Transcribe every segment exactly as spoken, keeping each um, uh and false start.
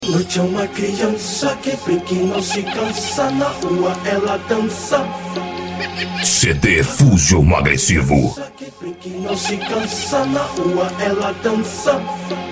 Noite é uma criança que brinca e não se cansa. Na rua ela dança. C D Fusion Agressivo. Que brinca e não se cansa. Na rua ela dança.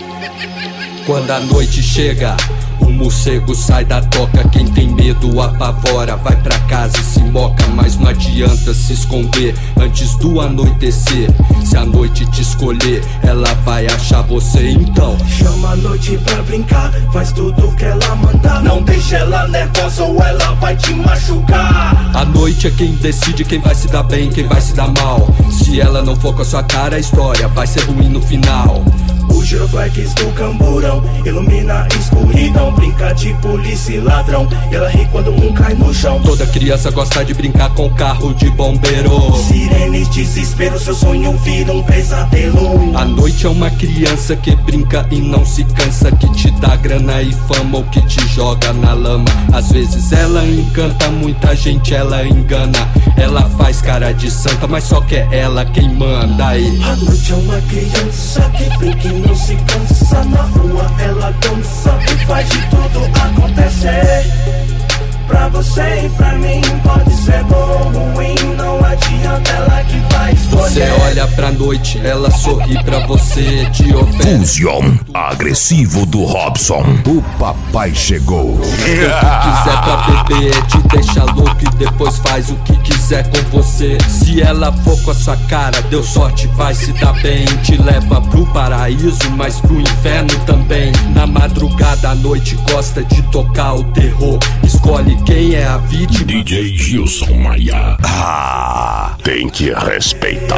Quando a noite chega, o morcego sai da toca. Quem tem medo apavora, vai pra casa e se moca. Mas não adianta se esconder antes do anoitecer. Se a noite te escolher, ela vai achar você. Então chama a noite pra brincar, faz tudo que ela mandar. Não deixa ela nervosa ou ela vai te machucar. A noite é quem decide quem vai se dar bem, quem vai se dar mal. Se ela não for com a sua cara, a história vai ser ruim no final. O giroflex do camburão ilumina a escuridão. Brinca de polícia e ladrão, ela ri quando um cai no chão. Toda criança gosta de brincar com carro de bombeiro. Sirenes, desespero, seu sonho vira um pesadelo. A noite é uma criança que brinca e não se cansa, que te dá grana e fama ou que te joga na lama. Às vezes ela encanta, muita gente ela engana. Ela faz cara de santa, mas só que é ela quem manda aí. A noite é uma criança que brinca e não se cansa. Na rua ela dança e faz de tudo acontecer. Pra você e pra mim pode ser bom ou ruim, não adianta, ela que vai escolher. Você olha pra noite, ela sorri pra você, te oferece Fusion Agressivo do Robson. O papai chegou. o que quiser pra beber, te deixa louco e depois faz o que quiser com você. Se ela for com a sua cara, deu sorte, vai se dar bem. Te leva pro paraíso, mas pro inferno também. Na madrugada, a noite gosta de tocar o terror. Escolhe quem é a vítima. D J Gilson Maia. Ah, tem que respeitar.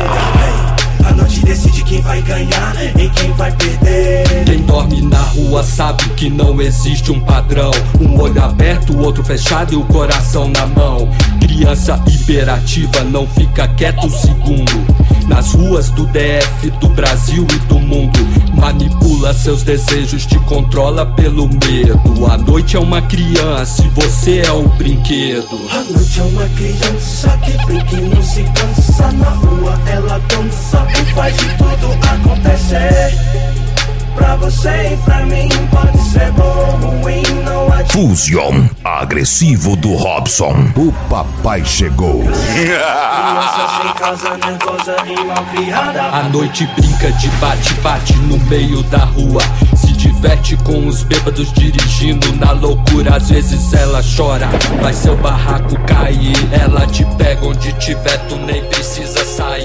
A noite decide quem vai ganhar e quem vai perder. Quem dorme na rua sabe que não existe um padrão. Um olho aberto, o outro fechado e o coração na mão. Criança hiperativa não fica quieto um segundo. Nas ruas do D F, do Brasil e do mundo. Manipula seus desejos, te controla pelo medo. A noite é uma criança e você é o brinquedo. A noite é uma criança que brinca e não se cansa. Na rua ela dança e faz de tudo acontecer. Pra você e pra mim pode ser bom ou ruim, não adianta. Fusion Agressivo do Robson. O papai chegou. Criança sem casa, nervosa e mal criada. A noite brinca de bate-bate no meio da rua. Se diverte com os bêbados dirigindo na loucura. Às vezes ela chora, vai seu barraco cair. Ela te pega onde tiver, tu nem precisa sair.